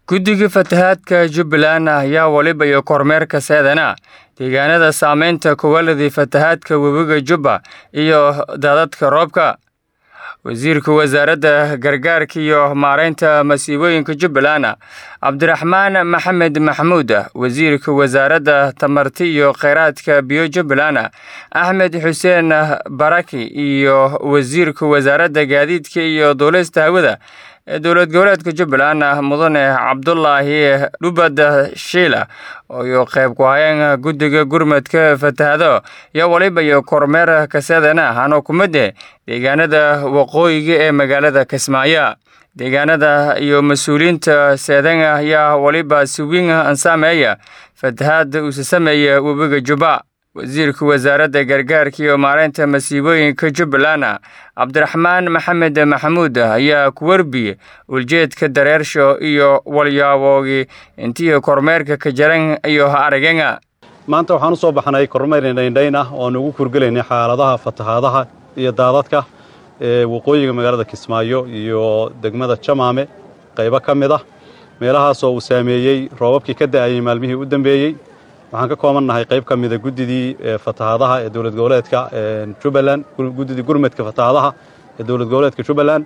guddiga fatahaadka Jubbaland ayaa waliba iyo kormeerka seedana deegaanada saameynta kuwaladii fatahaadka webiga Jubba iyo daadadka roobka. wasiirka wasaaradda gargaarka iyo maareynta masiibooyinka Jubbaland Cabdiraxmaan Maxamed Maxamuud, wasiirka wasaaradda tamarta iyo kheyraadka biyo Jubbaland Axmed Xuseen Baraki iyo wasiirka wasaaradda gaadiidka iyo duulista hawada dowlad goboleedka Jubbaland mudane Cabdullaahi Dhubad Shiila oo qayb ku hayeen guddiga gurmadka fatahaado iyo waliba iyo kormeer ka seedana hano kumade deegaanada waqooyiga ee magaalada Kismaayo. deegaanada iyo mas'uuliyiinta seedana ayaa waliba si weyn ansameeya fatahaada uu sameeyay webiga Jubba. wasiirka wasaaradda gargaarka iyo maareynta masiibooyinka Jubbaland Cabdiraxmaan Maxamed Maxamuud ayaa ku warbiyay ujeedka dareersho iyo walyaaboogi intii kormeerka ka jaran iyo araganga. maanta waxaan u soo baxnay kormeer indhayn ah oo nagu kurgaleynay xaaladaha fatahaadaha iyo daadadka waqooyiga magaalada Kismaayo iyo degmada Jamaame qaybo kamid ah meelahaas oo uu saameeyay roobabkii ka da'ay maalmihii u dambeeyay. waxaan ka koobanahay qayb ka mid ah guddidii fatahaadaha ee dowlad goboleedka Jubbaland, guddidii gurmadka fatahaadaha ee dowlad goboleedka Jubbaland.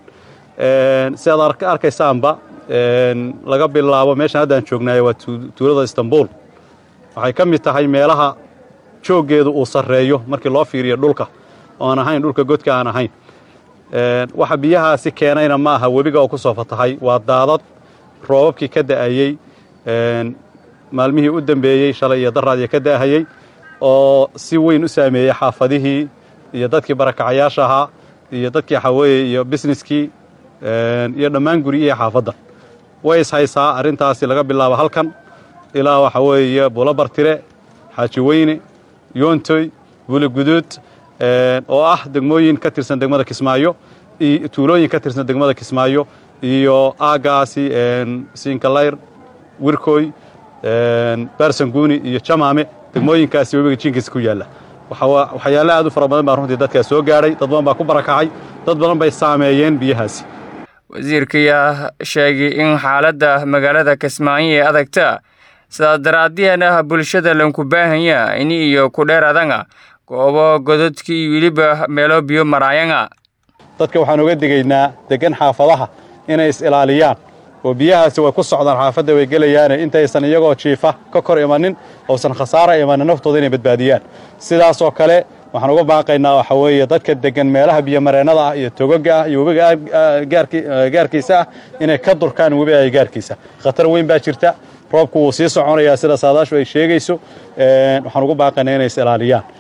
si aad arkaysaanba laga bilaabo meeshan hadda aan joognaay waa tuulada Istanbul. waxay ka mid tahay meelaha jooggeedu uu sareeyo markii loo fiiriyo dhulka oo aan ahayn dhulka godka aan ahayn. waxa biyahaasi keenayna ma aha webiga oo ku soo fatahay, waa daadad roobabkii ka da'ayay maalmihii u dambeeyay shalay iyo daraad ka daahayay oo si weyn u saameeyay xaafadihii iyo dadkii barakacayaasha ahaa iyo dadkii xaweeye iyo businesskii iyo dhammaan guriyihii xaafadda. way is haysaa arrintaasi laga bilaabo halkan ilaa waxa weeye Buulabartire, Xaaji Weyne, Yoontoy, Buulaguduud oo ah degmooyin ka tirsan degmada Kismaayo iyo tuulooyin ka tirsan degmada Kismaayo iyo aagaasi Sinkalayr, Wirkoy, Barsanguni iyo Jamaame degmooyinkaasi webiga jinkiisa ku yaala. waxyaalo aad u fara badan baa runtii dadka soo gaaray, dad badan baa ku barakacay, dad badan bay saameeyeen biyahaasi. wasiirka ayaa sheegay in xaaladda magaalada Kismaayo adagta sida daraadiyana bulshada lanku baahan yahay in iyo ku dheeraadanga goobo godadkii wiliba meelo biyo maraayanga. dadka waxaan uga digaynaa degan xaafadaha inay is ilaaliyaan oo biyahaasi way ku socdaan xaafadda way galayaan intaysan iyagoo jiifa ka kor imanin oo san khasaara imanin naftooda inay badbaadiyaan. sidaas oo kale waxaan uga baaqaynaa waxa weeye dadka degan meelaha biyo mareenada ah iyo togaga ah iyo webiga gaarkiisa inay ka durkaan webiga gaarkiisa. khatar weyn baa jirta, roobku wuu sii soconayaa sida saadaashu ay sheegayso. waxaan uga baaqaynaa inay is ilaaliyaan.